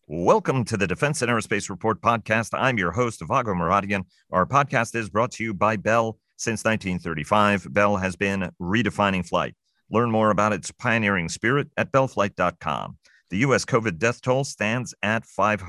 Welcome to the Defense and Aerospace Report podcast. I'm your host, Vago Muradian. Our podcast is brought to you by Bell. Since 1935, Bell has been redefining flight. Learn more about its pioneering spirit at bellflight.com. The U.S. COVID death toll stands at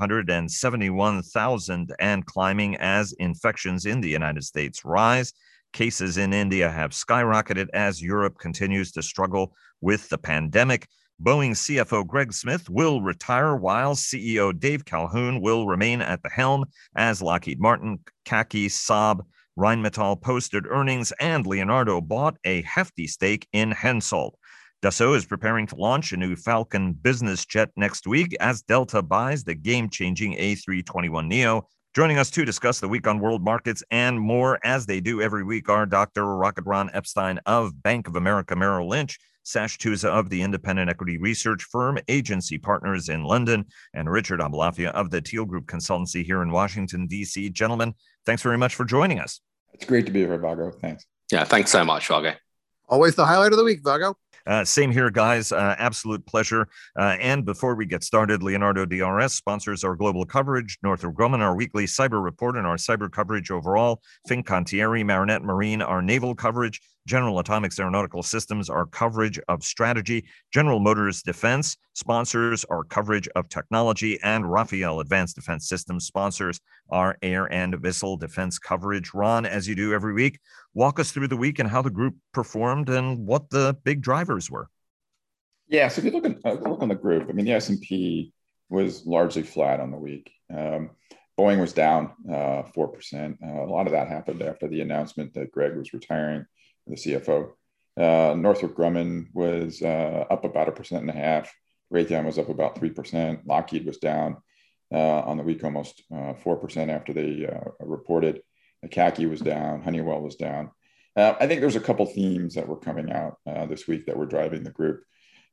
571,000 and climbing as infections in the United States rise. Cases in India have skyrocketed as Europe continues to struggle with the pandemic. Boeing CFO Greg Smith will retire while CEO Dave Calhoun will remain at the helm as Lockheed Martin, CACI, Saab, Rheinmetall posted earnings, and Leonardo bought a hefty stake in Hensoldt. Dassault is preparing to launch a new Falcon business jet next week as Delta buys the game-changing A321neo. Joining us to discuss the week on world markets and more, as they do every week, are Dr. Rocket Ron Epstein of Bank of America Merrill Lynch, Sash Tusa of the independent equity research firm Agency Partners in London, and Richard Abalafia of the Teal Group Consultancy here in Washington, D.C. Gentlemen, thanks very much for joining us. It's great to be here, Vago. Thanks. Yeah, thanks so much, Vago. Always the highlight of the week, Vago. Same here, guys. Absolute pleasure. And before we get started, Leonardo DRS sponsors our global coverage, Northrop Grumman, our weekly cyber report, and our cyber coverage overall. Fincantieri, Marinette Marine, our naval coverage. General Atomics Aeronautical Systems, our coverage of strategy. General Motors Defense sponsors our coverage of technology. And Rafael Advanced Defense Systems sponsors our air and missile defense coverage. Ron, as you do every week, walk us through the week and how the group performed and what the big drivers were. Yeah, so if you look on the group, I mean, the S&P was largely flat on the week. Boeing was down 4%. A lot of that happened after the announcement that Greg was retiring, the CFO. Northrop Grumman was up about 1.5%. Raytheon was up about 3%. Lockheed was down on the week almost 4% after they reported. CACI was down. Honeywell was down. I think there's a couple themes that were coming out this week that were driving the group.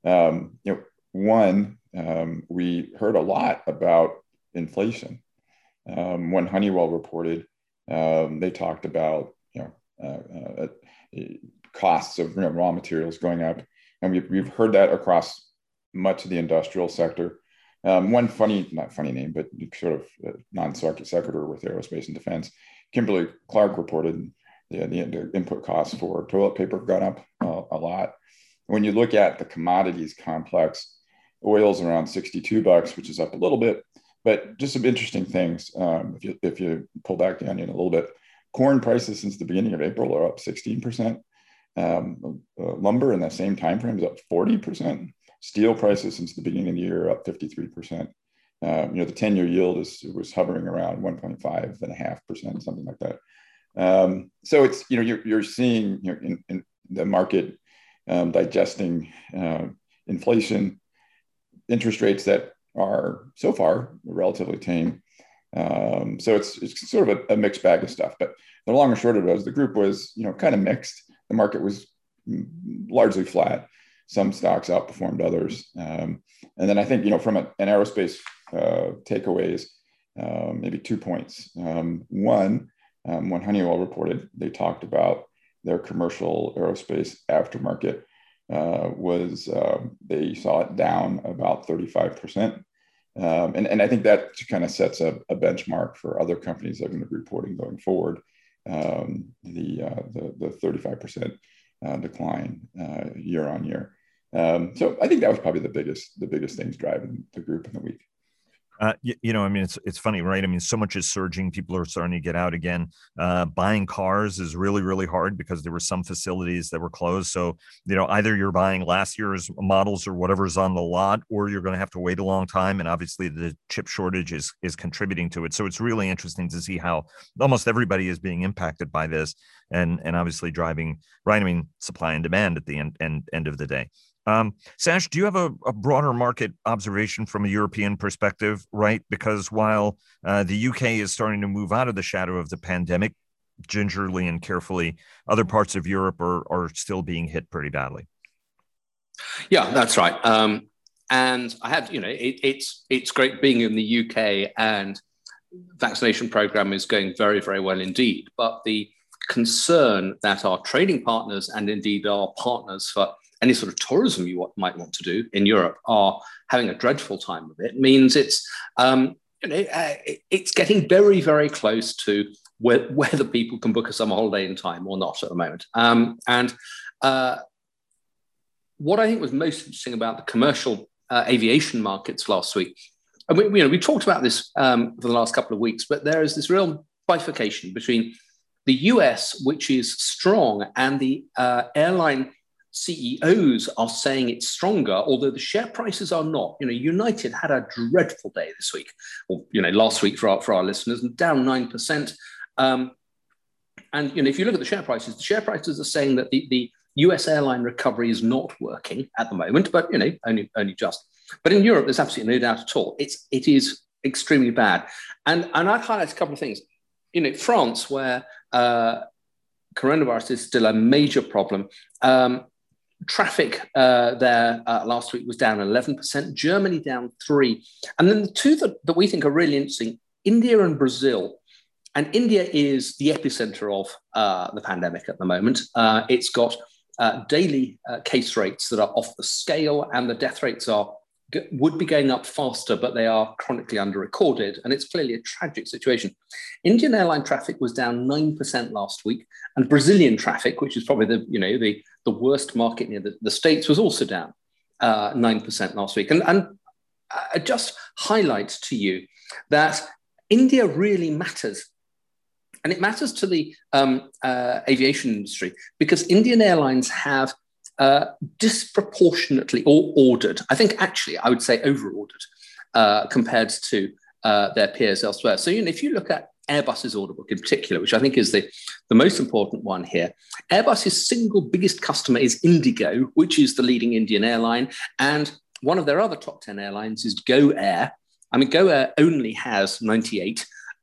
One, we heard a lot about inflation. When Honeywell reported, they talked about costs of raw materials going up, and we've heard that across much of the industrial sector. One not funny name, but sort of non-sequitur with aerospace and defense, Kimberly Clark reported the input costs for toilet paper got up a lot. When you look at the commodities complex, oil's around $62, which is up a little bit, but just some interesting things. If you pull back the onion a little bit, corn prices since the beginning of April are up 16%. Lumber in that same time frame is up 40%. Steel prices since the beginning of the year are up 53%. The 10-year yield was hovering around 1.5%, something like that. So it's you're seeing in the market digesting inflation, interest rates that are so far relatively tame. So it's sort of a mixed bag of stuff. But the long and short of it was the group was kind of mixed. The market was largely flat. Some stocks outperformed others. And then I think from an aerospace takeaways, maybe 2 points. One, when Honeywell reported, they talked about their commercial aerospace aftermarket they saw it down about 35%. And I think that kind of sets a benchmark for other companies that are going to be reporting going forward. The 35% decline year on year. So I think that was probably the biggest things driving the group in the week. It's funny, right? I mean, so much is surging. People are starting to get out again. Buying cars is really, really hard because there were some facilities that were closed. So, either you're buying last year's models or whatever's on the lot, or you're going to have to wait a long time. And obviously the chip shortage is contributing to it. So it's really interesting to see how almost everybody is being impacted by this and obviously driving, right? I mean, supply and demand at the end of the day. Sash, do you have a broader market observation from a European perspective, right? Because while the UK is starting to move out of the shadow of the pandemic, gingerly and carefully, other parts of Europe are still being hit pretty badly. Yeah, that's right. And I had, it's great being in the UK, and vaccination program is going very, very well indeed. But the concern that our trading partners and indeed our partners for any sort of tourism you might want to do in Europe are having a dreadful time of it, means it's it's getting very, very close to whether people can book a summer holiday in time or not at the moment. What I think was most interesting about the commercial aviation markets last week, and we talked about this for the last couple of weeks, but there is this real bifurcation between the US, which is strong, and the airline CEOs are saying it's stronger, although the share prices are not. United had a dreadful day this week, or last week for our listeners, and down 9%. And if you look at the share prices are saying that the US airline recovery is not working at the moment, but only just. But in Europe, there's absolutely no doubt at all. It is extremely bad. And I'd highlight a couple of things. France, where coronavirus is still a major problem. Traffic there last week was down 11%, Germany down 3%. And then the two that we think are really interesting, India and Brazil. And India is the epicenter of the pandemic at the moment. It's got daily case rates that are off the scale, and the death rates would be going up faster, but they are chronically under-recorded, and it's clearly a tragic situation. Indian airline traffic was down 9% last week, and Brazilian traffic, which is probably the worst market near the States, was also down 9% last week. And I just highlight to you that India really matters. And it matters to the aviation industry because Indian airlines have disproportionately ordered, I think actually I would say over-ordered compared to their peers elsewhere. So if you look at Airbus's order book in particular, which I think is the most important one here, Airbus's single biggest customer is Indigo, which is the leading Indian airline, and one of their other top 10 airlines is Go Air. I mean, Go Air only has 98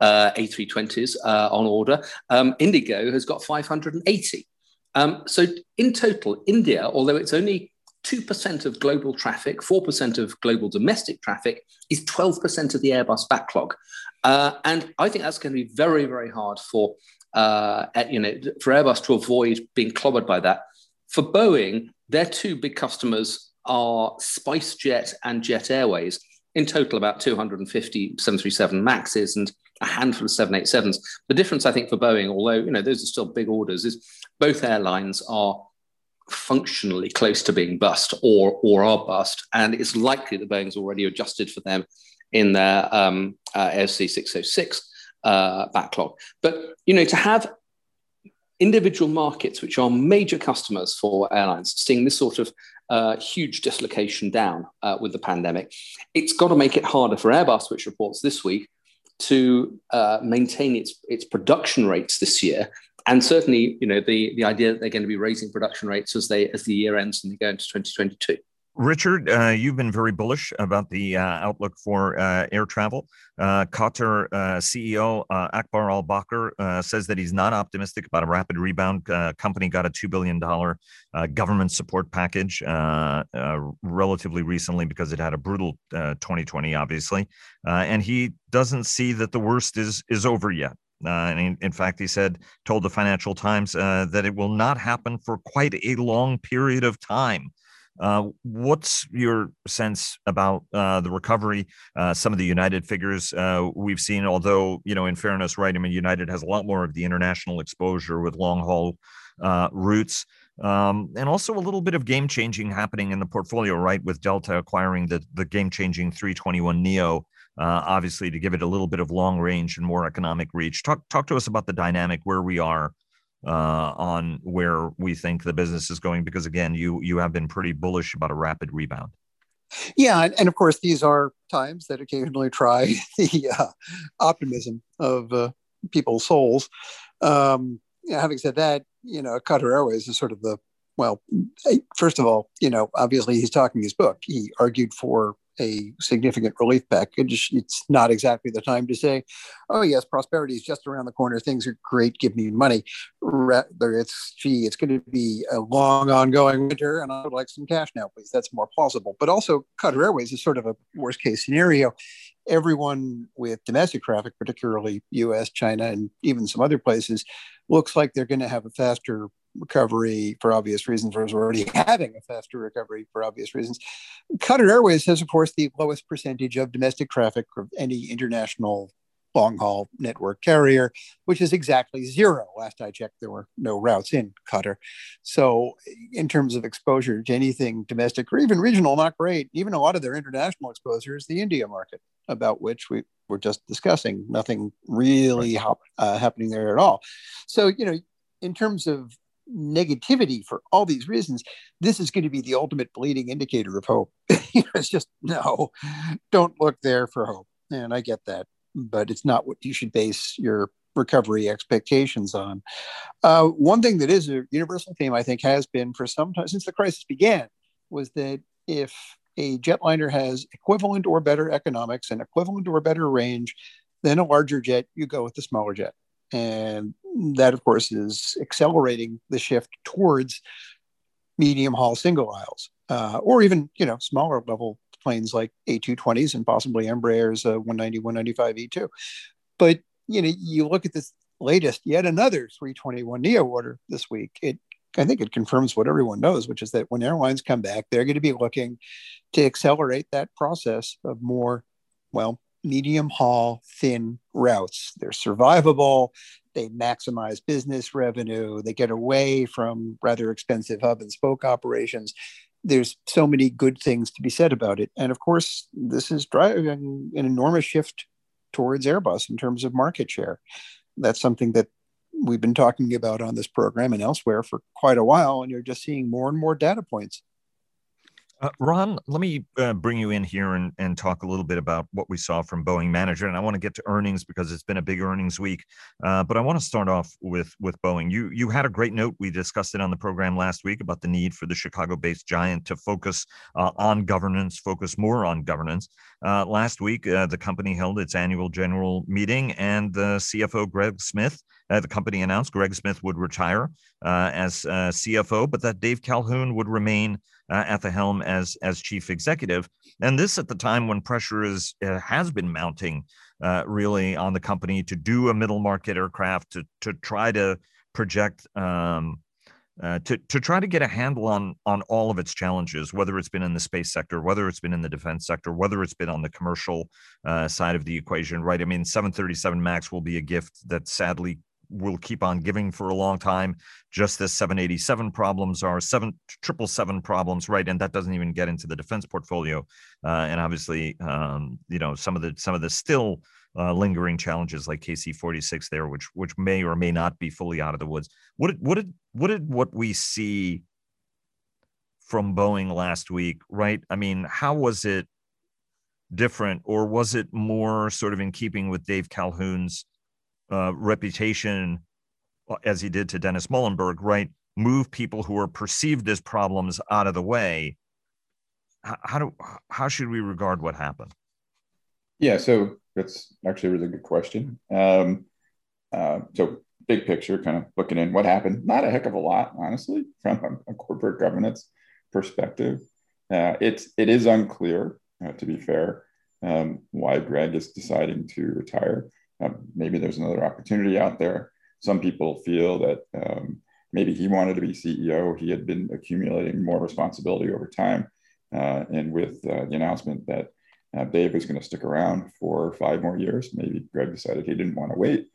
A320s on order. Indigo has got 580. So in total, India, although it's only 2% of global traffic, 4% of global domestic traffic, is 12% of the Airbus backlog. And I think that's going to be very, very hard for Airbus to avoid being clobbered by that. For Boeing, their two big customers are SpiceJet and Jet Airways. In total, about 250 737 MAXs and a handful of 787s. The difference, I think, for Boeing, although those are still big orders, is both airlines are functionally close to being bust or are bust, and it's likely that Boeing's already adjusted for them in their AOC 606 backlog. But to have individual markets, which are major customers for airlines, seeing this sort of huge dislocation down with the pandemic, it's got to make it harder for Airbus, which reports this week, to maintain its production rates this year. And certainly, the idea that they're going to be raising production rates as the year ends and they go into 2022. Richard, you've been very bullish about the outlook for air travel. Qatar CEO Akbar Al-Bakr says that he's not optimistic about a rapid rebound. Company got a $2 billion government support package relatively recently because it had a brutal 2020, obviously. And he doesn't see that the worst is over yet. And in fact, he told the Financial Times that it will not happen for quite a long period of time. What's your sense about the recovery? Some of the United figures we've seen, although, in fairness, right, I mean, United has a lot more of the international exposure with long haul routes, and also a little bit of game changing happening in the portfolio, right, with Delta acquiring the game changing 321neo, obviously to give it a little bit of long range and more economic reach. Talk to us about the dynamic where we are on where we think the business is going, because again, you have been pretty bullish about a rapid rebound. Yeah, and of course, these are times that occasionally try the optimism of people's souls. Having said that, Qatar Airways is sort of first of all, obviously he's talking his book. He argued for a significant relief package. It's not exactly the time to say, oh yes, prosperity is just around the corner, things are great, give me money. Rather, it's going to be a long ongoing winter and I would like some cash now, please. That's more plausible. But also Qatar Airways is sort of a worst case scenario. Everyone with domestic traffic, particularly US, China, and even some other places, looks like they're going to have a faster recovery for obvious reasons, or is already having a faster recovery for obvious reasons. Qatar Airways has, of course, the lowest percentage of domestic traffic of any international long-haul network carrier, which is exactly zero. Last I checked, there were no routes in Qatar. So in terms of exposure to anything domestic or even regional, not great. Even a lot of their international exposure is the India market, about which we were just discussing. Nothing really happening there at all. So, in terms of negativity for all these reasons, this is going to be the ultimate bleeding indicator of hope. It's just, no, don't look there for hope. And I get that, but it's not what you should base your recovery expectations on. One thing that is a universal theme, I think, has been for some time since the crisis began, was that if a jetliner has equivalent or better economics and equivalent or better range than a larger jet, you go with the smaller jet. And that, of course, is accelerating the shift towards medium haul single aisles, or even, smaller level planes like A220s and possibly Embraer's 190, 195 E2. But, you look at this latest, yet another 321neo order this week. I think it confirms what everyone knows, which is that when airlines come back, they're going to be looking to accelerate that process of more, medium haul, thin routes. They're survivable. They maximize business revenue. They get away from rather expensive hub and spoke operations. There's so many good things to be said about it. And of course, this is driving an enormous shift towards Airbus in terms of market share. That's something that we've been talking about on this program and elsewhere for quite a while, and you're just seeing more and more data points. Ron, let me bring you in here and talk a little bit about what we saw from Boeing management. And I want to get to earnings because it's been a big earnings week. But I want to start off with Boeing. You had a great note. We discussed it on the program last week about the need for the Chicago-based giant to focus on governance, focus more on governance. Last week, the company held its annual general meeting, and the CFO, Greg Smith, the company announced Greg Smith would retire as CFO, but that Dave Calhoun would remain at the helm as chief executive. And this at the time when pressure has been mounting really on the company to do a middle market aircraft, to try to project, to try to get a handle on all of its challenges, whether it's been in the space sector, whether it's been in the defense sector, whether it's been on the commercial side of the equation, right? I mean, 737 MAX will be a gift that sadly will keep on giving for a long time, just as 787 problems are, 777 problems, right? And that doesn't even get into the defense portfolio. And obviously, some of the still lingering challenges like KC-46 there, which may or may not be fully out of the woods. What we see from Boeing last week, right? I mean, how was it different, or was it more sort of in keeping with Dave Calhoun's reputation, as he did to Dennis Muhlenberg, right? Move people who are perceived as problems out of the way. How should we regard what happened? Yeah, so that's actually a really good question. So big picture, kind of looking in what happened, not a heck of a lot, honestly, from a corporate governance perspective. It is unclear, to be fair, why Greg is deciding to retire. Maybe there's another opportunity out there. Some people feel that maybe he wanted to be CEO. He had been accumulating more responsibility over time. And with the announcement that Dave was going to stick around for 5 more years, maybe Greg decided he didn't want to wait.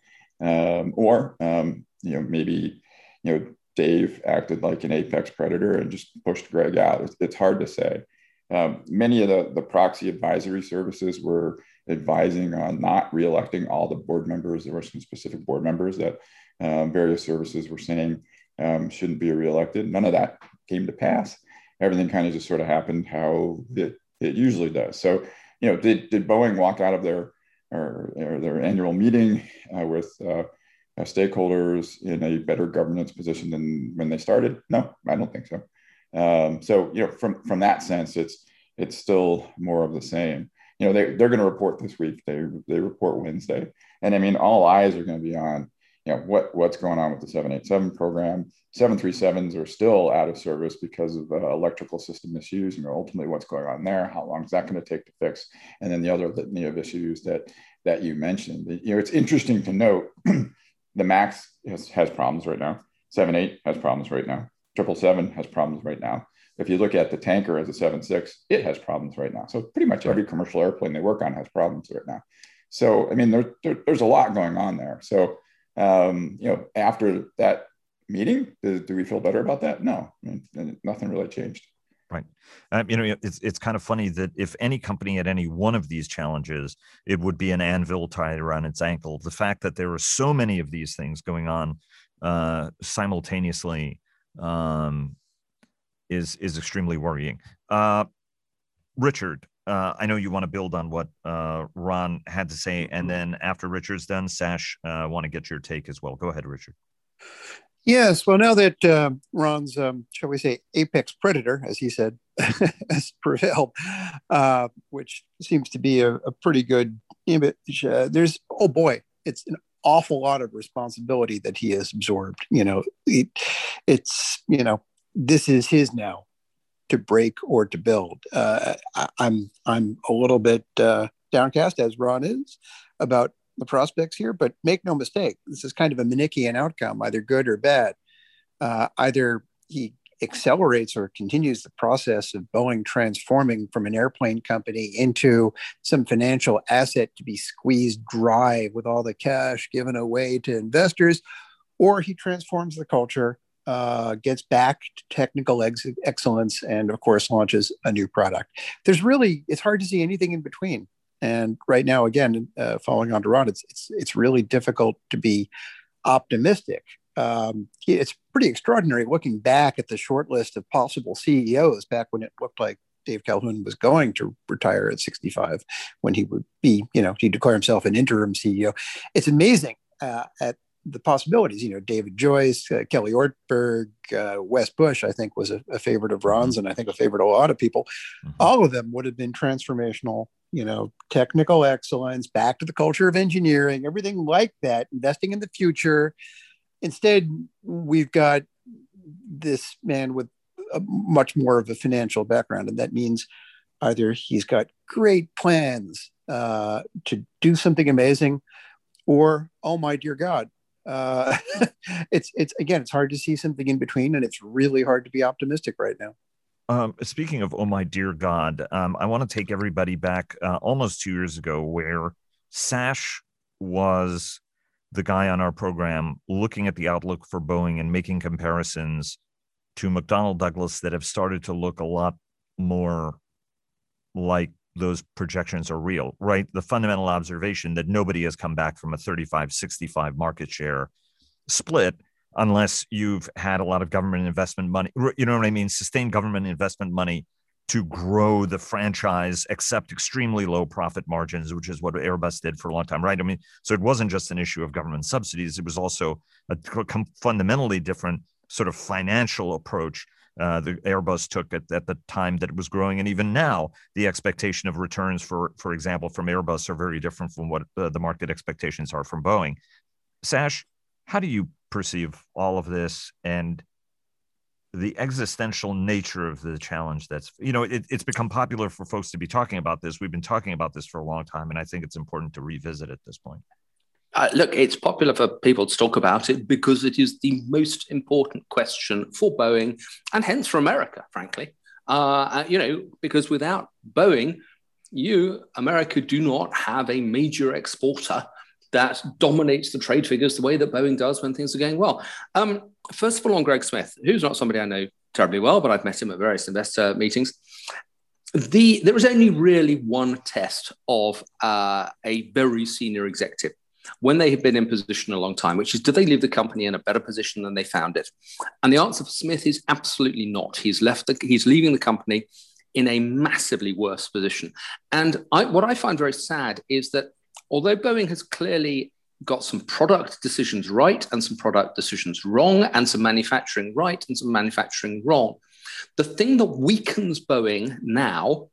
Maybe Dave acted like an apex predator and just pushed Greg out. It's hard to say. Many of the proxy advisory services were advising on not reelecting all the board members. There were some specific board members that various services were saying shouldn't be reelected. None of that came to pass. Everything kind of just sort of happened how it usually does. So, did Boeing walk out of their annual meeting with stakeholders in a better governance position than when they started? No, I don't think so. From that sense, it's still more of the same. They're going to report this week. They report Wednesday, and I mean, all eyes are going to be on what's going on with the 787 program. 737s are still out of service because of electrical system issues. Ultimately, what's going on there? How long is that going to take to fix? And then the other litany of issues that you mentioned. It's interesting to note the MAX has problems right now. 787 has problems right now. 777 has problems right now. If you look at the tanker as a 76, it has problems right now. So pretty much every commercial airplane they work on has problems right now. So, I mean, there's a lot going on there. So, after that meeting, do we feel better about that? No, I mean, nothing really changed. Right. It's kind of funny that if any company had any one of these challenges, it would be an anvil tied around its ankle. The fact that there are so many of these things going on simultaneously is extremely worrying. Richard, I know you want to build on what Ron had to say, and then after Richard's done, Sash, I want to get your take as well. Go ahead, Richard. Yes, well, now that Ron's, shall we say, apex predator, as he said, has prevailed, which seems to be a pretty good image. There's, oh boy, it's an awful lot of responsibility that he has absorbed. This is his now, to break or to build. I'm a little bit downcast, as Ron is, about the prospects here, but make no mistake, this is kind of a Manichaean outcome, either good or bad. Either he accelerates or continues the process of Boeing transforming from an airplane company into some financial asset to be squeezed dry with all the cash given away to investors, or he transforms the culture, gets back to technical excellence, and of course launches a new product. It's hard to see anything in between. And right now, again, following on to Ron, it's really difficult to be optimistic. It's pretty extraordinary looking back at the short list of possible CEOs back when it looked like Dave Calhoun was going to retire at 65, when he would be, he'd declare himself an interim CEO. It's amazing at the possibilities. David Joyce, Kelly Ortberg, Wes Bush, I think was a favorite of Ron's, and I think a favorite of a lot of people. All of them would have been transformational, technical excellence, back to the culture of engineering, everything like that, investing in the future. Instead, we've got this man with much more of a financial background, and that means either he's got great plans to do something amazing, or, oh my dear God, it's hard to see something in between, and it's really hard to be optimistic right now. Speaking of, oh my dear God, I want to take everybody back almost 2 years ago, where Sash was the guy on our program looking at the outlook for Boeing and making comparisons to McDonnell Douglas that have started to look a lot more like those projections are real, right? The fundamental observation that nobody has come back from a 35-65 market share split unless you've had a lot of government investment money, you know what I mean? Sustained government investment money to grow the franchise, accept extremely low profit margins, which is what Airbus did for a long time, right? I mean, so it wasn't just an issue of government subsidies. It was also a fundamentally different sort of financial approach the Airbus took at the time that it was growing. And even now, the expectation of returns, for example, from Airbus are very different from what the market expectations are from Boeing. Sash, how do you perceive all of this and the existential nature of the challenge that's, it's become popular for folks to be talking about this. We've been talking about this for a long time, and I think it's important to revisit at this point. Look, it's popular for people to talk about it because it is the most important question for Boeing and hence for America, frankly. Because without Boeing, America, do not have a major exporter that dominates the trade figures the way that Boeing does when things are going well. First of all, on Greg Smith, who's not somebody I know terribly well, but I've met him at various investor meetings. There was only really one test of a very senior executive when they have been in position a long time, which is, do they leave the company in a better position than they found it? And the answer for Smith is absolutely not. He's leaving the company in a massively worse position. And what I find very sad is that although Boeing has clearly got some product decisions right and some product decisions wrong, and some manufacturing right and some manufacturing wrong, the thing that weakens Boeing now,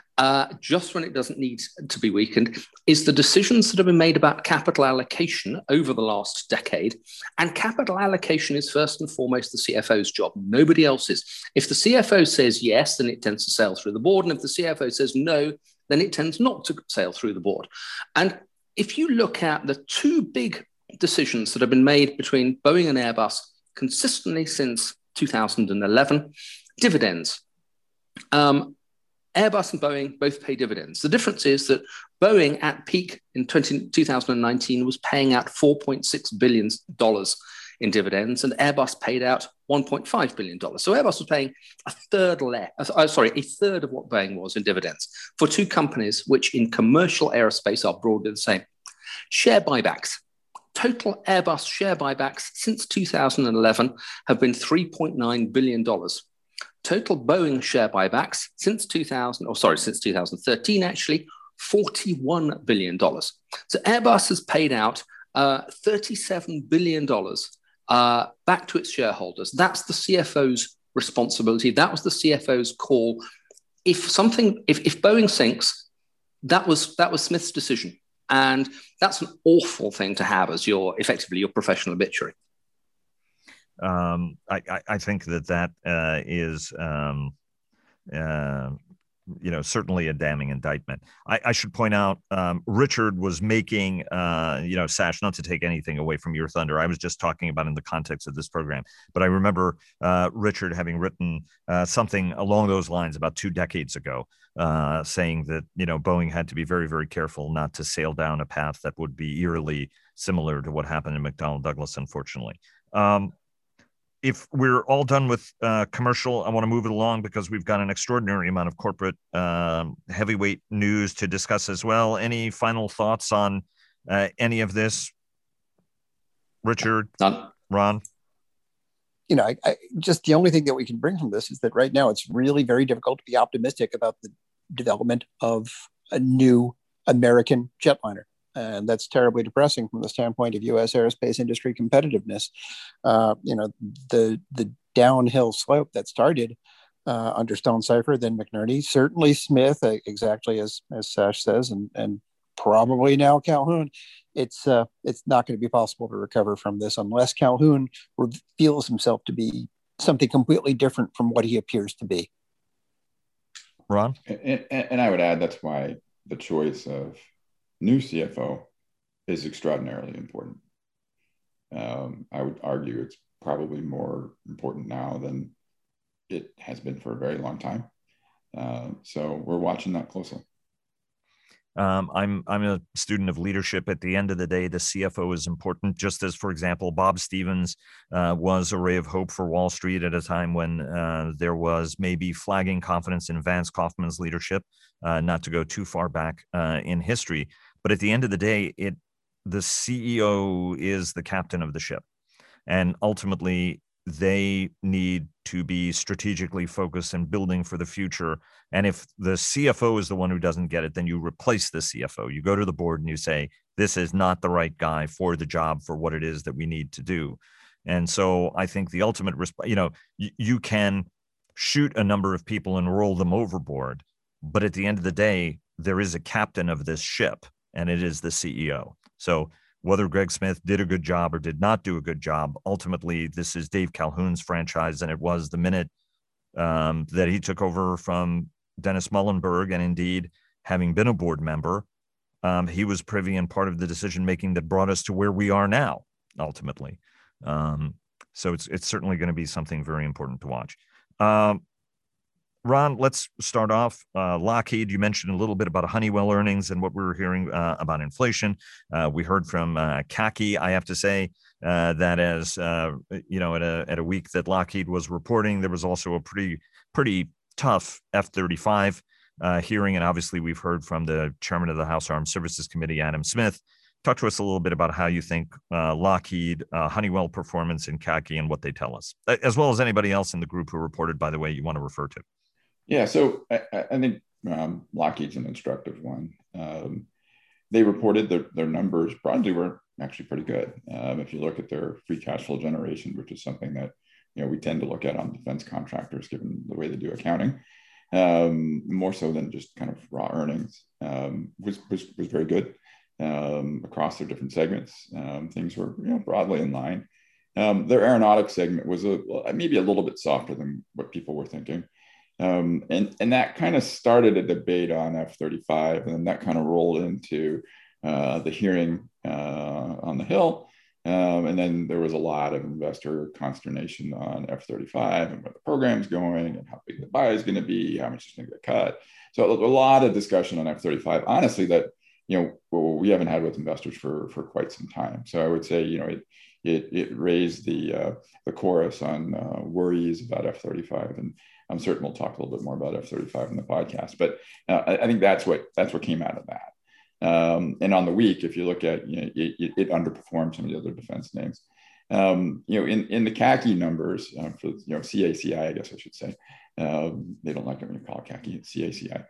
just when it doesn't need to be weakened, is the decisions that have been made about capital allocation over the last decade. And capital allocation is first and foremost the CFO's job, nobody else's. If the CFO says yes, then it tends to sail through the board. And if the CFO says no, then it tends not to sail through the board. And if you look at the two big decisions that have been made between Boeing and Airbus consistently since 2011. Dividends. Airbus and Boeing both pay dividends. The difference is that Boeing at peak in 2019 was paying out $4.6 billion in dividends, and Airbus paid out $1.5 billion. So Airbus was paying a third of what Boeing was in dividends for two companies which in commercial aerospace are broadly the same. Share buybacks. Total Airbus share buybacks since 2011 have been $3.9 billion. Total Boeing share buybacks since 2013, actually, $41 billion. So Airbus has paid out $37 billion back to its shareholders. That's the CFO's responsibility. That was the CFO's call. If Boeing sinks, that was Smith's decision. And that's an awful thing to have as effectively your professional obituary. I think that is certainly a damning indictment. I should point out, Richard was making, Sash, not to take anything away from your thunder. I was just talking about in the context of this program, but I remember Richard having written something along those lines about 2 decades ago, saying that, Boeing had to be very, very careful not to sail down a path that would be eerily similar to what happened in McDonnell Douglas, unfortunately. If we're all done with commercial, I want to move it along because we've got an extraordinary amount of corporate heavyweight news to discuss as well. Any final thoughts on any of this? Richard? None. Ron? I just the only thing that we can bring from this is that right now it's really very difficult to be optimistic about the development of a new American jetliner. And that's terribly depressing from the standpoint of U.S. aerospace industry competitiveness. The downhill slope that started under Stonecipher, then McNerney, certainly Smith, exactly as Sash says, and probably now Calhoun. It's not going to be possible to recover from this unless Calhoun reveals himself to be something completely different from what he appears to be. Ron? And I would add that's why the choice of new CFO is extraordinarily important. I would argue it's probably more important now than it has been for a very long time. So we're watching that closely. I'm a student of leadership. At the end of the day, the CFO is important, just as, for example, Bob Stevens was a ray of hope for Wall Street at a time when there was maybe flagging confidence in Vance Kaufman's leadership, not to go too far back in history. But at the end of the day, the CEO is the captain of the ship. And ultimately, they need to be strategically focused and building for the future. And if the CFO is the one who doesn't get it, then you replace the CFO. You go to the board and you say, this is not the right guy for the job, for what it is that we need to do. And so I think the ultimate, you can shoot a number of people and roll them overboard. But at the end of the day, there is a captain of this ship, and it is the CEO. So whether Greg Smith did a good job or did not do a good job, ultimately, this is Dave Calhoun's franchise, and it was the minute that he took over from Dennis Muhlenberg, and indeed, having been a board member, he was privy and part of the decision-making that brought us to where we are now, ultimately. So it's certainly going to be something very important to watch. Ron, let's start off. Lockheed, you mentioned a little bit about Honeywell earnings and what we were hearing about inflation. We heard from CACI. I have to say that as, at a week that Lockheed was reporting, there was also a pretty tough F-35 hearing. And obviously, we've heard from the chairman of the House Armed Services Committee, Adam Smith. Talk to us a little bit about how you think Lockheed, Honeywell performance, and CACI and what they tell us, as well as anybody else in the group who reported, by the way, you want to refer to. Yeah, so I think Lockheed's an instructive one. They reported their numbers broadly were actually pretty good. If you look at their free cash flow generation, which is something that we tend to look at on defense contractors, given the way they do accounting, more so than just kind of raw earnings, was very good across their different segments. Things were broadly in line. Their aeronautics segment was maybe a little bit softer than what people were thinking. And that kind of started a debate on F-35, and then that kind of rolled into the hearing on the Hill, And then there was a lot of investor consternation on F-35 and where the program's going and how big the buy is going to be, how much is going to get cut. So a lot of discussion on F-35, honestly, that we haven't had with investors for quite some time. So I would say it raised the chorus on worries about F-35, and I'm certain we'll talk a little bit more about F-35 in the podcast. But I think that's what came out of that. And on the week, if you look at, it underperformed some of the other defense names. In the CACI numbers for CACI, I guess I should say, they don't like it when you call it CACI, it's CACI.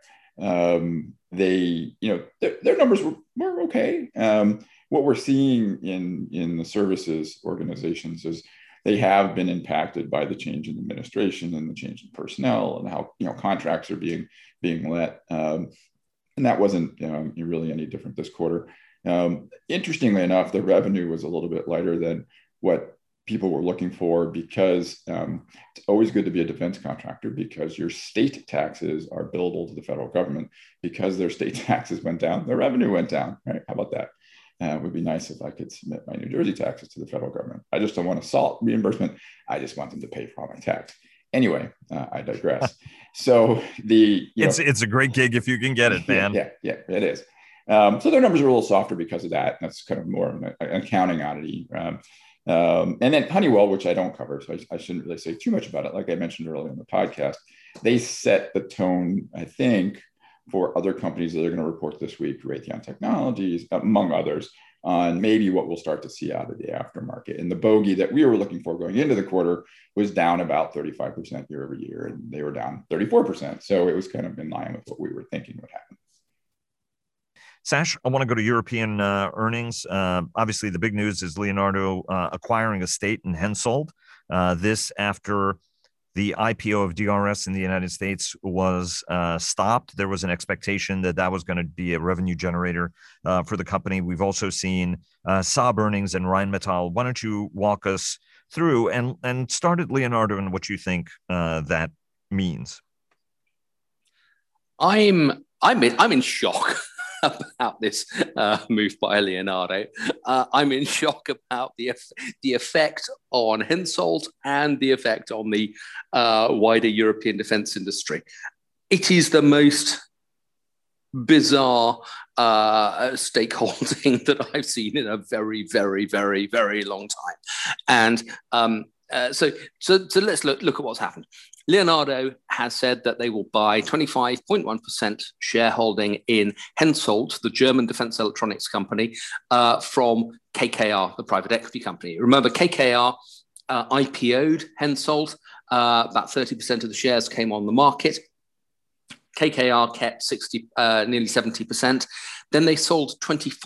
Their numbers were okay. What we're seeing in the services organizations is they have been impacted by the change in administration and the change in personnel and how contracts are being let. And that wasn't really any different this quarter. Interestingly enough, the revenue was a little bit lighter than what people were looking for, because it's always good to be a defense contractor, because your state taxes are billable to the federal government. Because their state taxes went down, their revenue went down, right? How about that? It would be nice if I could submit my New Jersey taxes to the federal government. I just don't want a SALT reimbursement. I just want them to pay for all my tax. Anyway, I digress. So it's a great gig if you can get it, man. Yeah, it is. So their numbers are a little softer because of that. That's kind of more an accounting oddity. And then Honeywell, which I don't cover, so I shouldn't really say too much about it. Like I mentioned earlier in the podcast, they set the tone, I think, for other companies that are going to report this week, Raytheon Technologies, among others, on maybe what we'll start to see out of the aftermarket. And the bogey that we were looking for going into the quarter was down about 35% year over year, and they were down 34%. So it was kind of in line with what we were thinking would happen. Sash, I want to go to European earnings. Obviously, the big news is Leonardo acquiring a stake in Hensoldt. This after the IPO of DRS in the United States was stopped. There was an expectation that was going to be a revenue generator for the company. We've also seen Saab earnings and Rheinmetall. Why don't you walk us through and start at Leonardo and what you think that means? I'm in shock about this move by Leonardo. I'm in shock about the effect on Hensoldt and the effect on the wider European defense industry. It is the most bizarre stakeholding that I've seen in a very, very, very, very long time. And so let's look at what's happened. Leonardo has said that they will buy 25.1% shareholding in Hensoldt, the German defense electronics company, from KKR, the private equity company. Remember, KKR IPO'd Hensoldt. About 30% of the shares came on the market. KKR kept nearly 70%. Then they sold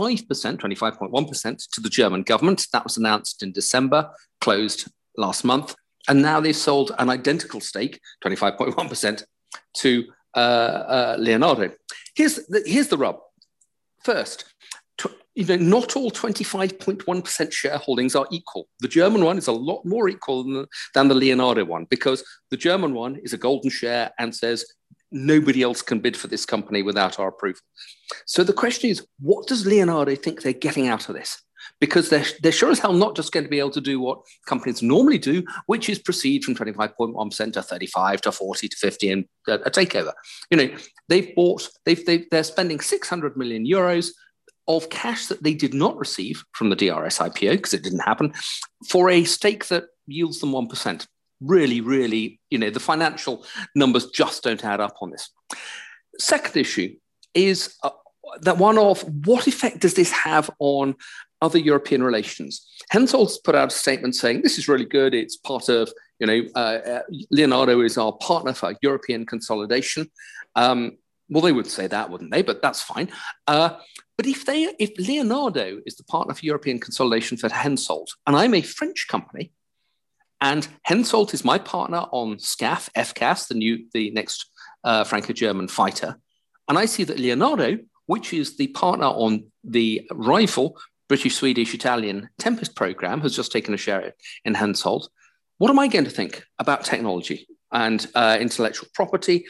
25.1% to the German government. That was announced in December, closed last month. And now they've sold an identical stake, 25.1%, to Leonardo. Here's the rub. First, not all 25.1% shareholdings are equal. The German one is a lot more equal than the Leonardo one, because the German one is a golden share and says nobody else can bid for this company without our approval. So the question is, what does Leonardo think they're getting out of this? Because they're sure as hell not just going to be able to do what companies normally do, which is proceed from 25.1% to 35 to 40 to 50 and a takeover. They're spending 600 million euros of cash that they did not receive from the DRS IPO, because it didn't happen, for a stake that yields them 1%. Really, really, the financial numbers just don't add up on this. Second issue is that one of what effect does this have on other European relations? Hensoldt's put out a statement saying this is really good. It's part of, Leonardo is our partner for European consolidation. Well, they would say that, wouldn't they? But that's fine. But if Leonardo is the partner for European consolidation for Hensoldt, and I'm a French company, and Hensoldt is my partner on SCAF, FCAS, the next Franco-German fighter, and I see that Leonardo, which is the partner on the rival British, Swedish, Italian Tempest program, has just taken a share in Hensoldt. What am I going to think about technology and intellectual property?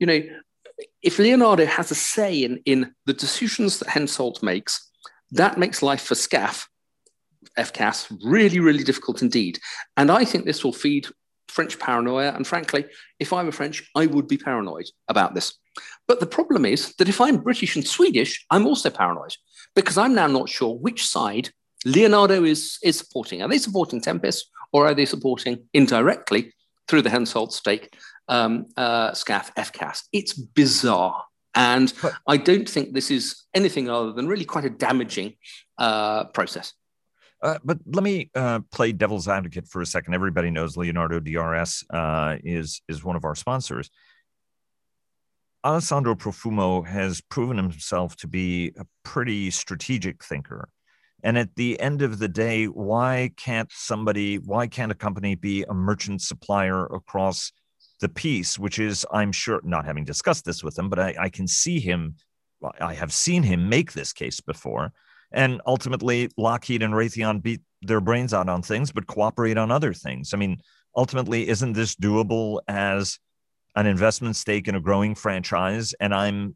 If Leonardo has a say in the decisions that Hensoldt makes, that makes life for SCAF FCAS, really, really difficult indeed. And I think this will feed French paranoia. And frankly, if I were French, I would be paranoid about this. But the problem is that if I'm British and Swedish, I'm also paranoid because I'm now not sure which side Leonardo is supporting. Are they supporting Tempest or are they supporting indirectly through the Hensoldt stake SCAF FCAS? It's bizarre. And I don't think this is anything other than really quite a damaging process. But let me play devil's advocate for a second. Everybody knows Leonardo DRS is one of our sponsors. Alessandro Profumo has proven himself to be a pretty strategic thinker. And at the end of the day, why can't a company be a merchant supplier across the piece, which is, I'm sure, not having discussed this with him, but I can see him, I have seen him make this case before. And ultimately, Lockheed and Raytheon beat their brains out on things, but cooperate on other things. I mean, ultimately, isn't this doable as an investment stake in a growing franchise? And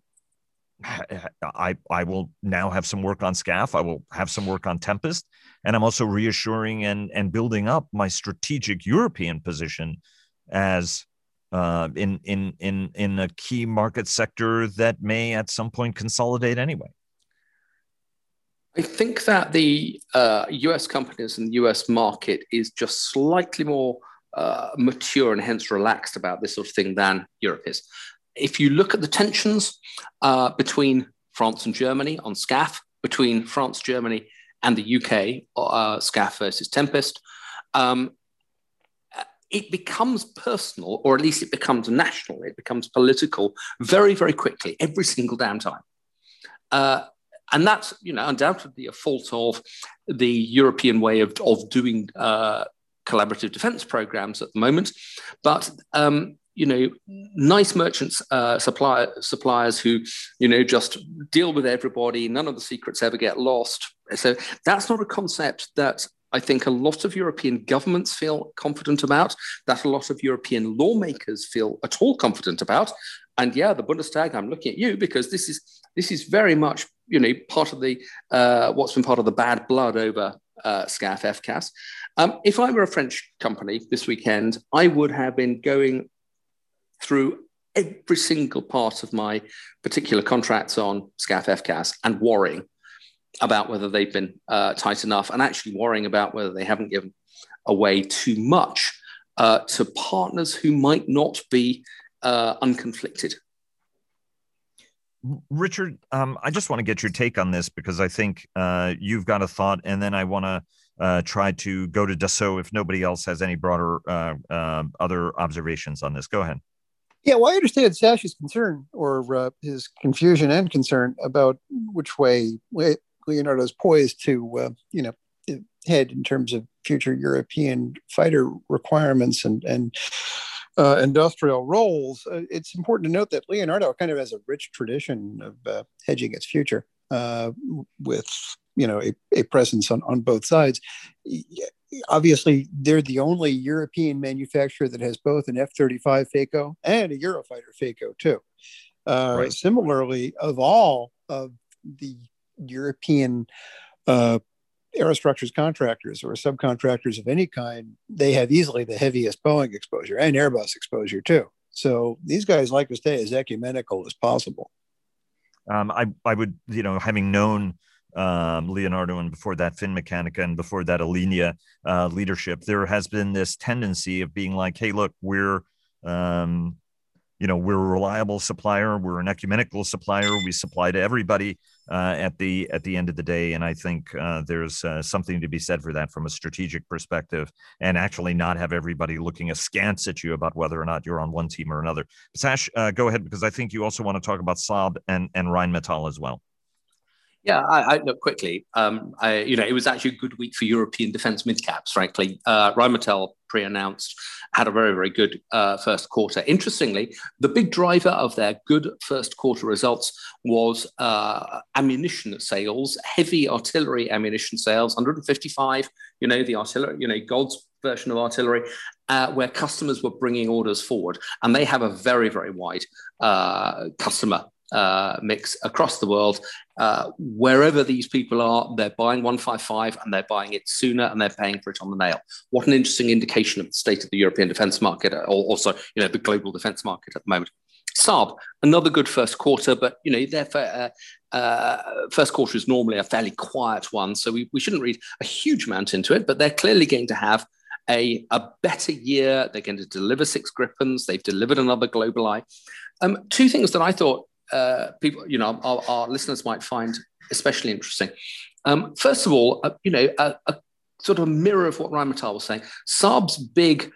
I will now have some work on SCAF. I will have some work on Tempest. And I'm also reassuring and building up my strategic European position as in a key market sector that may at some point consolidate anyway. I think that the US companies and the US market is just slightly more mature and hence relaxed about this sort of thing than Europe is. If you look at the tensions between France and Germany on SCAF, between France, Germany, and the UK, SCAF versus Tempest, it becomes personal, or at least it becomes national, it becomes political very, very quickly, every single damn time. And that's, undoubtedly a fault of the European way of doing collaborative defense programs at the moment. But, nice merchants, suppliers who, just deal with everybody, none of the secrets ever get lost. So that's not a concept that I think a lot of European governments feel confident about, that a lot of European lawmakers feel at all confident about. And yeah, the Bundestag, I'm looking at you because this is very much, part of the what's been part of the bad blood over SCAF FCAS. If I were a French company this weekend, I would have been going through every single part of my particular contracts on SCAF FCAS and worrying about whether they've been tight enough, and actually worrying about whether they haven't given away too much to partners who might not be unconflicted. Richard, I just want to get your take on this because I think you've got a thought, and then I want to try to go to Dassault if nobody else has any broader other observations on this. Go ahead. Yeah, well, I understand Sashi's concern or his confusion and concern about which way Leonardo is poised to, head in terms of future European fighter requirements and industrial roles. It's important to note that Leonardo kind of has a rich tradition of hedging its future with, a presence on both sides. Obviously, they're the only European manufacturer that has both an F-35 FACO and a Eurofighter FACO too. Right. Similarly, of all of the European aerostructures contractors or subcontractors of any kind, they have easily the heaviest Boeing exposure and Airbus exposure too. So these guys like to stay as ecumenical as possible. I would, having known Leonardo and before that Finmeccanica and before that Alenia leadership, there has been this tendency of being like, hey, look, we're a reliable supplier. We're an ecumenical supplier. We supply to everybody at the end of the day. And I think there's something to be said for that from a strategic perspective, and actually not have everybody looking askance at you about whether or not you're on one team or another. Sash, go ahead, because I think you also want to talk about Saab and Rheinmetall as well. Yeah, I look quickly. It was actually a good week for European defense midcaps, frankly. Rheinmetall pre-announced had a very, very good first quarter. Interestingly, the big driver of their good first quarter results was ammunition sales, heavy artillery ammunition sales, 155, the artillery, God's version of artillery, where customers were bringing orders forward. And they have a very, very wide customer mix across the world. Wherever these people are, they're buying 155 and they're buying it sooner and they're paying for it on the nail. What an interesting indication of the state of the European defense market, or also the global defense market at the moment. Saab, another good first quarter, but their first quarter is normally a fairly quiet one, so we shouldn't read a huge amount into it, but they're clearly going to have a better year. They're going to deliver 6 Gripens. They've delivered another GlobalEye. Two things that I thought people, our listeners might find especially interesting. First of all, a sort of a mirror of what Rheinmetall was saying. Saab's big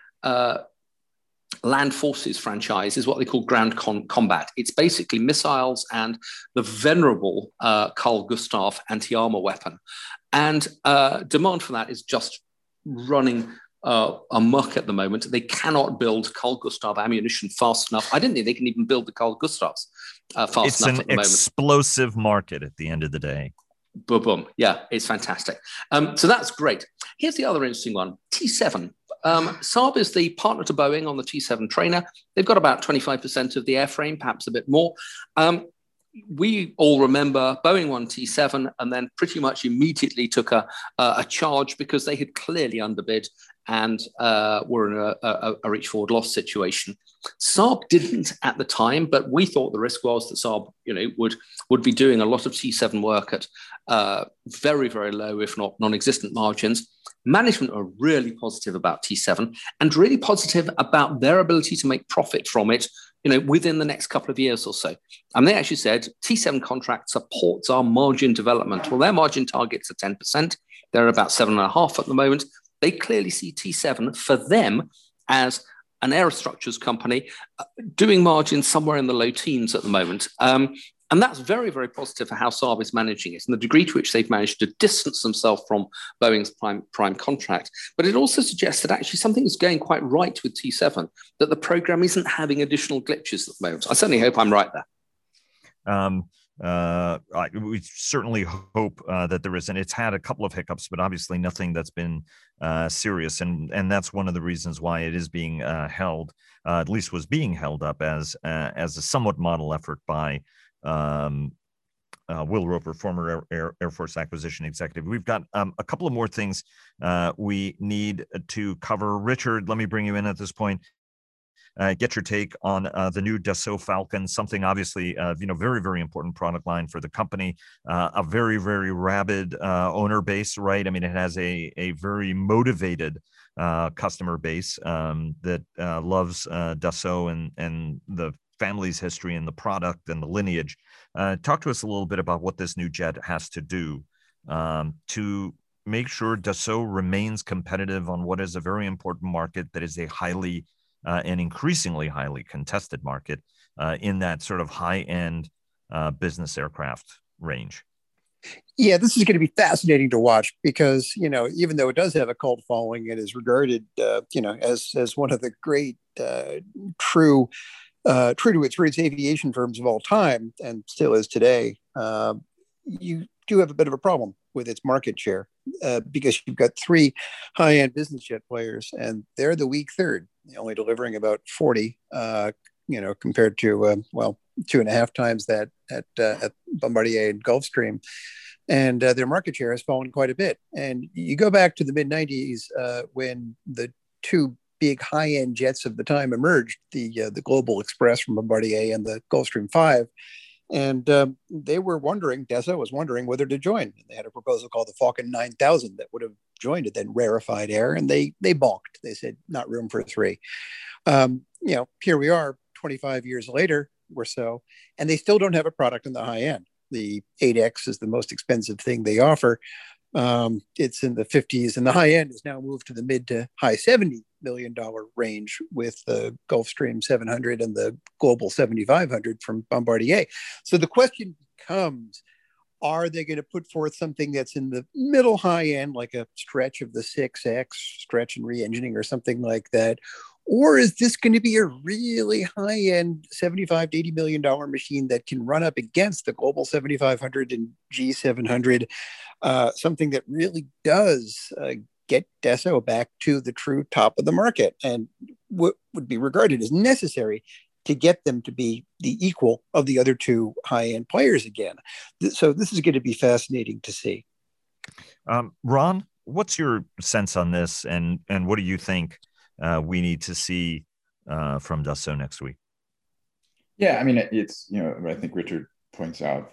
land forces franchise is what they call ground combat. It's basically missiles and the venerable Carl Gustav anti-armor weapon. And demand for that is just running amok at the moment. They cannot build Carl Gustav ammunition fast enough. I don't think they can even build the Carl Gustavs fast enough at the moment. It's an explosive market at the end of the day. Boom, boom. Yeah, it's fantastic. So that's great. Here's the other interesting one, T7. Saab is the partner to Boeing on the T7 trainer. They've got about 25% of the airframe, perhaps a bit more. We all remember Boeing won T7 and then pretty much immediately took a charge because they had clearly underbid and were in a reach forward loss situation. Saab didn't at the time, but we thought the risk was that Saab, would be doing a lot of T7 work at very, very low, if not non-existent margins. Management are really positive about T7 and really positive about their ability to make profit from it, within the next couple of years or so. And they actually said T7 contract supports our margin development. Well, their margin targets are 10%. They're about 7.5% at the moment. They clearly see T7 for them as an aerostructures company doing margins somewhere in the low teens at the moment. And that's very, very positive for how Saab is managing it and the degree to which they've managed to distance themselves from Boeing's prime contract. But it also suggests that actually something is going quite right with T7, that the program isn't having additional glitches at the moment. I certainly hope I'm right there. We certainly hope that there isn't. It's had a couple of hiccups, but obviously nothing that's been serious. And that's one of the reasons why it is being held, at least was being held up as a somewhat model effort by Will Roper, former Air Force acquisition executive. We've got a couple of more things we need to cover. Richard, let me bring you in at this point. Get your take on the new Dassault Falcon, something obviously, very, very important product line for the company, a very, very rabid owner base, right? I mean, it has a very motivated customer base that loves Dassault and the family's history and the product and the lineage. Talk to us a little bit about what this new jet has to do to make sure Dassault remains competitive on what is a very important market that is a highly and increasingly highly contested market in that sort of high-end business aircraft range. Yeah, this is going to be fascinating to watch because, even though it does have a cult following, it is regarded, as one of the great true to its roots aviation firms of all time, and still is today. You do have a bit of a problem with its market share because you've got 3 high-end business jet players, and they're the weak third, only delivering about 40, compared to 2.5 times that at Bombardier and Gulfstream. And their market share has fallen quite a bit. And you go back to the mid-90s when the 2 big high-end jets of the time emerged, the Global Express from Bombardier and the Gulfstream 5. And they were Dassault was wondering whether to join. And they had a proposal called the Falcon 9000 that would have joined it, then rarefied air, and they balked. They said, not room for 3. Here we are 25 years later or so, and they still don't have a product in the high end. The 8X is the most expensive thing they offer. It's in the 50s, and the high end is now moved to the mid to high $70 million range with the Gulfstream 700 and the Global 7500 from Bombardier. So the question becomes, are they going to put forth something that's in the middle high end, like a stretch of the 6X, stretch and re-engineering or something like that? Or is this going to be a really high-end $75 to $80 million machine that can run up against the Global 7500 and G700, something that really does get Dassault back to the true top of the market and what would be regarded as necessary to get them to be the equal of the other two high-end players again. So this is going to be fascinating to see. Ron, what's your sense on this, and what do you think we need to see from Dassault next week? Yeah, I mean, it's, I think Richard points out,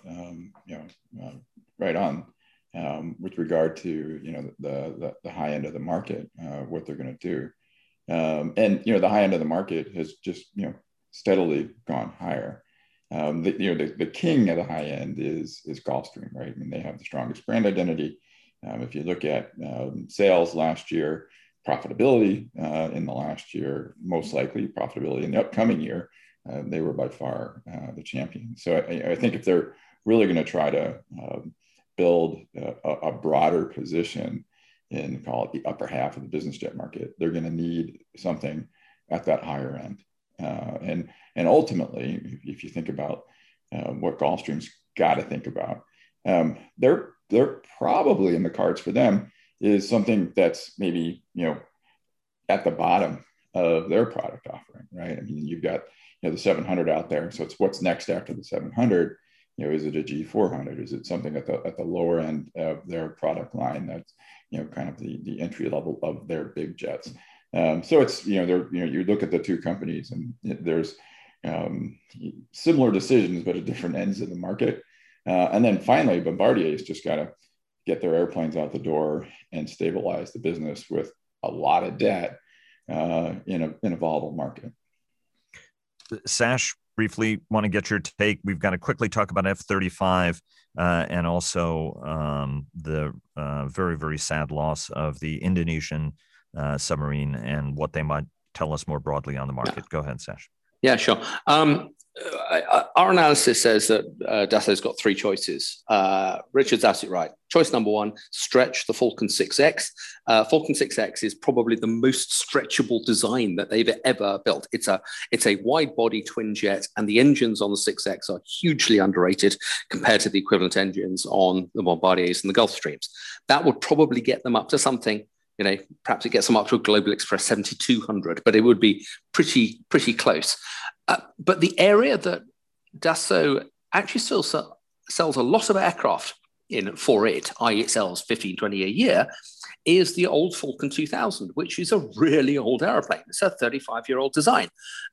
right on with regard to, the high end of the market, what they're going to do. And, the high end of the market has just, steadily gone higher. The king of the high end is Gulfstream, right? I mean, they have the strongest brand identity. If you look at sales last year, profitability in the last year, most likely profitability in the upcoming year, they were by far the champion. So I think if they're really going to try to build a broader position in, call it, the upper half of the business jet market, they're going to need something at that higher end. And ultimately, if you think about what Gulfstream's got to think about, they're probably in the cards for them is something that's maybe, at the bottom of their product offering, right? I mean, you've got, the 700 out there. So it's what's next after the 700. Is it a G400? Is it something at the lower end of their product line that's, kind of the entry level of their big jets? So it's, you look at the two companies and there's similar decisions, but at different ends of the market. And then finally, Bombardier's just got to get their airplanes out the door and stabilize the business with a lot of debt in a volatile market. Sash, briefly want to get your take. We've got to quickly talk about F-35 and also the very, very sad loss of the Indonesian submarine and what they might tell us more broadly on the market. Yeah. Go ahead, Sash. Yeah, sure. Our analysis says that Dassault's got three choices. Richard's absolutely right. Choice number one, stretch the Falcon 6X. Falcon 6X is probably the most stretchable design that they've ever built. It's a wide body twin jet, and the engines on the 6X are hugely underrated compared to the equivalent engines on the Bombardiers and the Gulfstreams. That would probably get them up to something, perhaps it gets them up to a Global Express 7200, but it would be pretty close. But the area that Dassault actually still sells a lot of aircraft in for it, i.e. it sells 15, 20 a year, is the old Falcon 2000, which is a really old airplane. It's a 35-year-old design.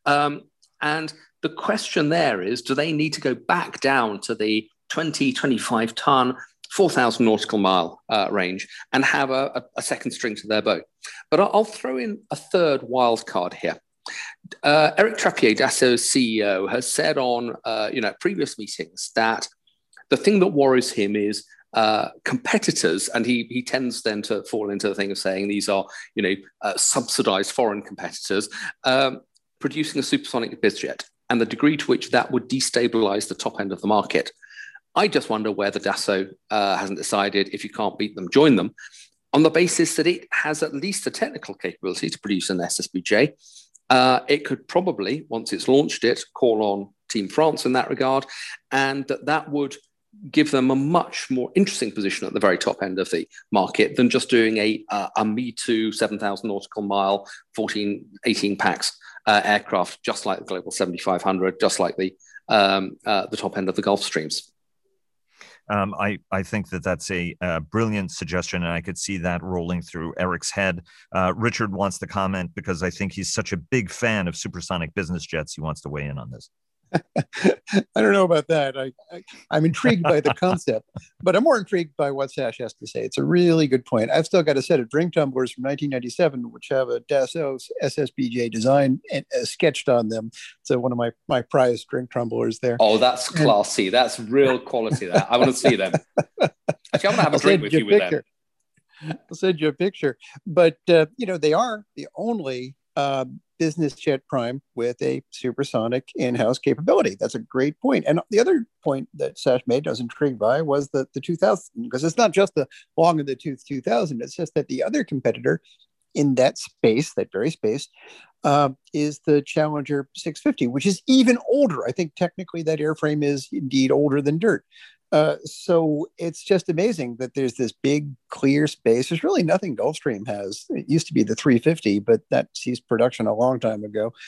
And the question there is, do they need to go back down to the 20, 25-ton, 4,000 nautical mile range and have a second string to their bow? But I'll throw in a third wild card here. Eric Trappier, Dassault's CEO, has said on previous meetings that the thing that worries him is competitors, and he tends then to fall into the thing of saying these are subsidized foreign competitors producing a supersonic bizjet, and the degree to which that would destabilize the top end of the market. I just wonder whether Dassault hasn't decided, if you can't beat them, join them, on the basis that it has at least the technical capability to produce an SSBJ. It could probably, once it's launched it, call on Team France in that regard, and that would give them a much more interesting position at the very top end of the market than just doing a Me Too 7,000 nautical mile, 14, 18 packs aircraft, just like the Global 7500, just like the top end of the Gulfstreams. I think that's a brilliant suggestion, and I could see that rolling through Eric's head. Richard wants to comment because I think he's such a big fan of supersonic business jets. He wants to weigh in on this. I don't know about that. I'm intrigued by the concept, but I'm more intrigued by what Sash has to say. It's a really good point. I've still got a set of drink tumblers from 1997, which have a Dassault SSBJ design sketched on them. So one of my prized drink tumblers there. Oh, that's classy. That's real quality. That I want to see them. Actually, I want to have a drink with you with them. I'll send you a picture. But they are the only business jet prime with a supersonic in-house capability. That's a great point. And the other point that Sash made, I was intrigued by, was the 2000, because it's not just the long in the tooth 2000, it's just that the other competitor in that space, that very space, is the Challenger 650, which is even older. I think technically that airframe is indeed older than dirt. So it's just amazing that there's this big clear space. There's really nothing Gulfstream has. It used to be the 350, but that ceased production a long time ago.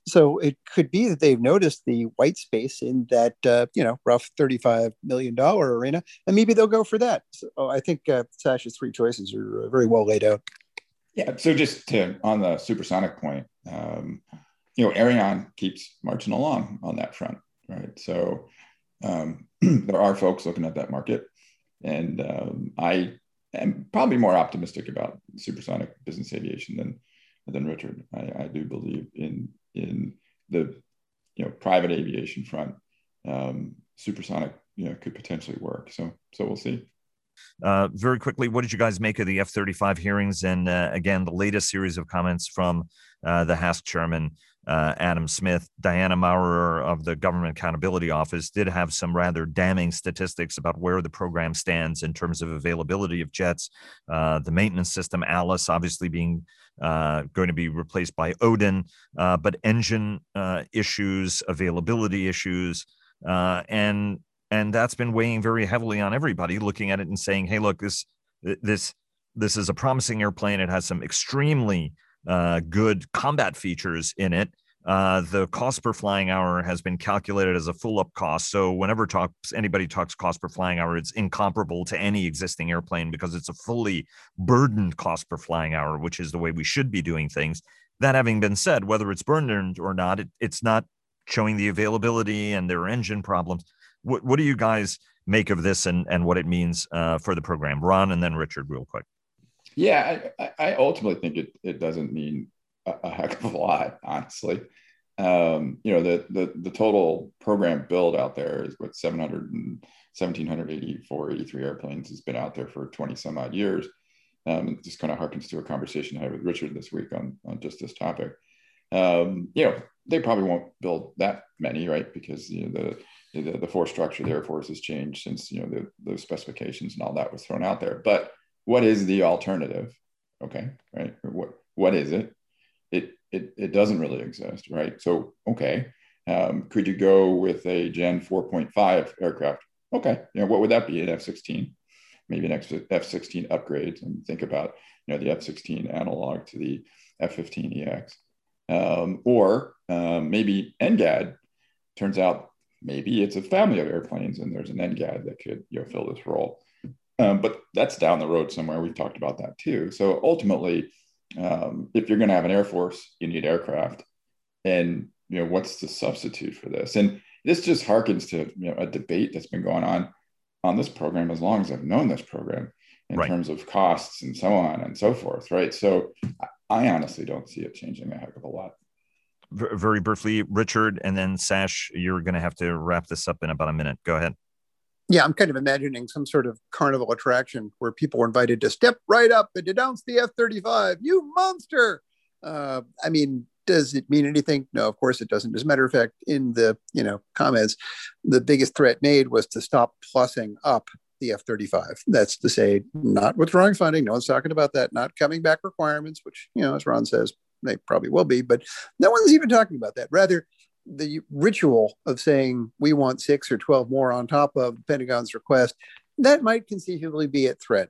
So it could be that they've noticed the white space in that rough $35 million arena, and maybe they'll go for that. So I think Sash's three choices are very well laid out. Yeah. So just on the supersonic point, Ariane keeps marching along on that front, right? So there are folks looking at that market, and I am probably more optimistic about supersonic business aviation than Richard. I do believe in the private aviation front. Supersonic could potentially work. So we'll see. Very quickly, what did you guys make of the F-35 hearings? And again, the latest series of comments from the HASC chairman, Adam Smith. Diana Maurer of the Government Accountability Office did have some rather damning statistics about where the program stands in terms of availability of jets. The maintenance system, Alice, obviously being going to be replaced by Odin, but engine issues, availability issues, and that's been weighing very heavily on everybody looking at it and saying, hey, look, this is a promising airplane. It has some extremely good combat features in it. The cost per flying hour has been calculated as a full up cost. So whenever anybody talks cost per flying hour, it's incomparable to any existing airplane because it's a fully burdened cost per flying hour, which is the way we should be doing things. That having been said, whether it's burdened or not, it's not showing the availability, and there are engine problems. What do you guys make of this and what it means for the program? Ron, and then Richard, real quick. Yeah, I ultimately think it doesn't mean a heck of a lot, honestly. The total program build out there is what 1,783 airplanes has been out there for 20 some odd years. It just kind of harkens to a conversation I had with Richard this week on just this topic. They probably won't build that many, right? Because the force structure of the Air Force has changed since the specifications and all that was thrown out there. But what is the alternative? Okay, right? What is it? It doesn't really exist, right? So okay, could you go with a Gen 4.5 aircraft? Okay, what would that be? An F-16, maybe an F-16 upgrade, and think about the F-16 analog to the F-15EX, or maybe NGAD. Turns out maybe it's a family of airplanes, and there's an NGAD that could fill this role. But that's down the road somewhere. We've talked about that too. So ultimately, if you're going to have an Air Force, you need aircraft. And what's the substitute for this? And this just harkens to a debate that's been going on this program as long as I've known this program, in terms of costs and so on and so forth, right? So I honestly don't see it changing a heck of a lot. Very briefly, Richard, and then Sash, you're going to have to wrap this up in about a minute. Go ahead. Yeah, I'm kind of imagining some sort of carnival attraction where people are invited to step right up and denounce the F-35. You monster! Does it mean anything? No, of course it doesn't. As a matter of fact, in the comments, the biggest threat made was to stop plussing up the F-35. That's to say, not withdrawing funding. No one's talking about that. Not coming back requirements, which as Ron says, they probably will be, but no one's even talking about that. Rather, the ritual of saying we want 6 or 12 more on top of the Pentagon's request, that might conceivably be a threat.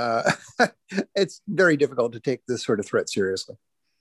It's very difficult to take this sort of threat seriously.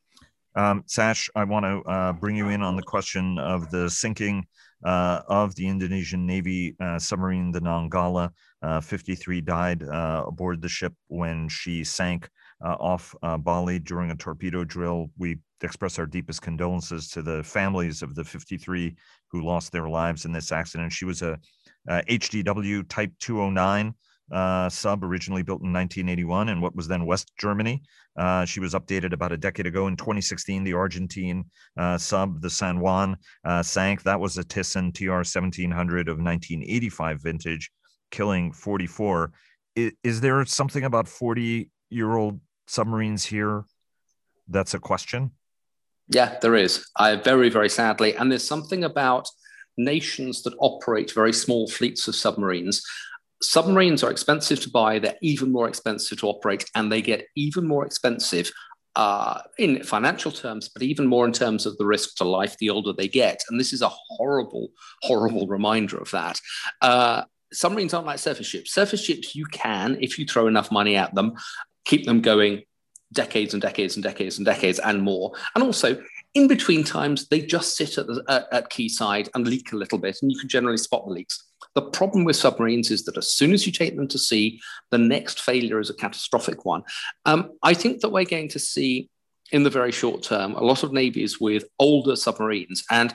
Sash, I want to bring you in on the question of the sinking of the Indonesian Navy submarine, the Nanggala. 53 died aboard the ship when she sank off Bali during a torpedo drill. We express our deepest condolences to the families of the 53 who lost their lives in this accident. She was a HDW Type 209 sub, originally built in 1981 in what was then West Germany. She was updated about a decade ago. In 2016, the Argentine sub, the San Juan, sank. That was a Thyssen TR 1700 of 1985 vintage, killing 44. Is there something about 40-year-old submarines here that's a question? Yeah, there is. Very, very sadly. And there's something about nations that operate very small fleets of submarines. Submarines are expensive to buy. They're even more expensive to operate, and they get even more expensive in financial terms, but even more in terms of the risk to life the older they get. And this is a horrible, horrible reminder of that. Submarines aren't like surface ships. Surface ships, you can, if you throw enough money at them, keep them going decades and decades and decades and decades and more. And also, In between times, they just sit at quayside and leak a little bit, and you can generally spot the leaks. The problem with submarines is that as soon as you take them to sea, the next failure is a catastrophic one. I think that we're going to see in the very short term a lot of navies with older submarines, and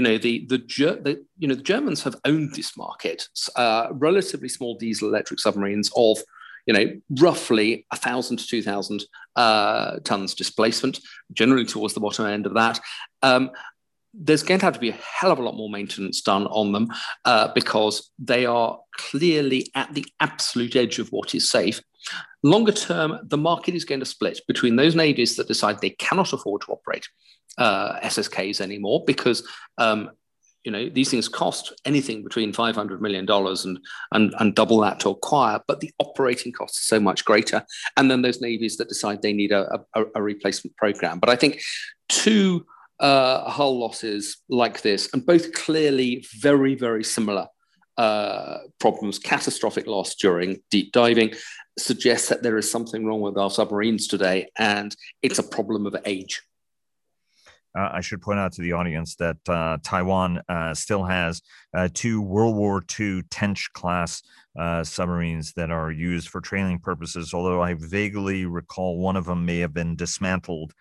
the Germans have owned this market. Relatively small diesel electric submarines of roughly 1,000 to 2,000 tons displacement, generally towards the bottom end of that. There's going to have to be a hell of a lot more maintenance done on them because they are clearly at the absolute edge of what is safe. Longer term, the market is going to split between those navies that decide they cannot afford to operate SSKs anymore because these things cost anything between $500 million and double that to acquire, but the operating costs are so much greater. And then those navies that decide they need a replacement program. But I think two hull losses like this, and both clearly very, very similar problems, catastrophic loss during deep diving, suggests that there is something wrong with our submarines today, and it's a problem of age. I should point out to the audience that Taiwan still has two World War II Tench-class submarines that are used for training purposes, although I vaguely recall one of them may have been dismantled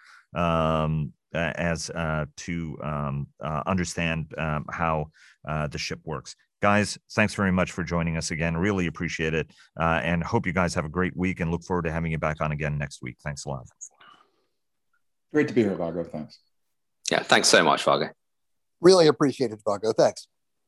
as to understand how the ship works. Guys, thanks very much for joining us again. Really appreciate it, and hope you guys have a great week and look forward to having you back on again next week. Thanks a lot. Great to be here, Vago. Thanks. Yeah, thanks so much, Vago. Really appreciate it, Vago. Thanks.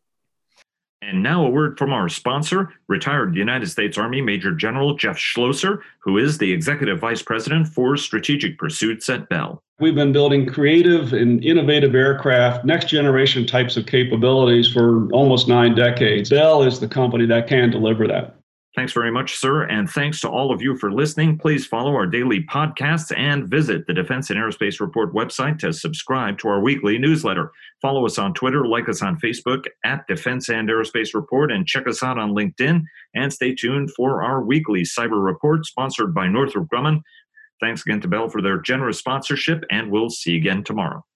And now a word from our sponsor, retired United States Army Major General Jeff Schlosser, who is the Executive Vice President for Strategic Pursuits at Bell. We've been building creative and innovative aircraft, next generation types of capabilities for almost 9 decades. Bell is the company that can deliver that. Thanks very much, sir. And thanks to all of you for listening. Please follow our daily podcasts and visit the Defense and Aerospace Report website to subscribe to our weekly newsletter. Follow us on Twitter, like us on Facebook at Defense and Aerospace Report, and check us out on LinkedIn. And stay tuned for our weekly cyber report sponsored by Northrop Grumman. Thanks again to Bell for their generous sponsorship, and we'll see you again tomorrow.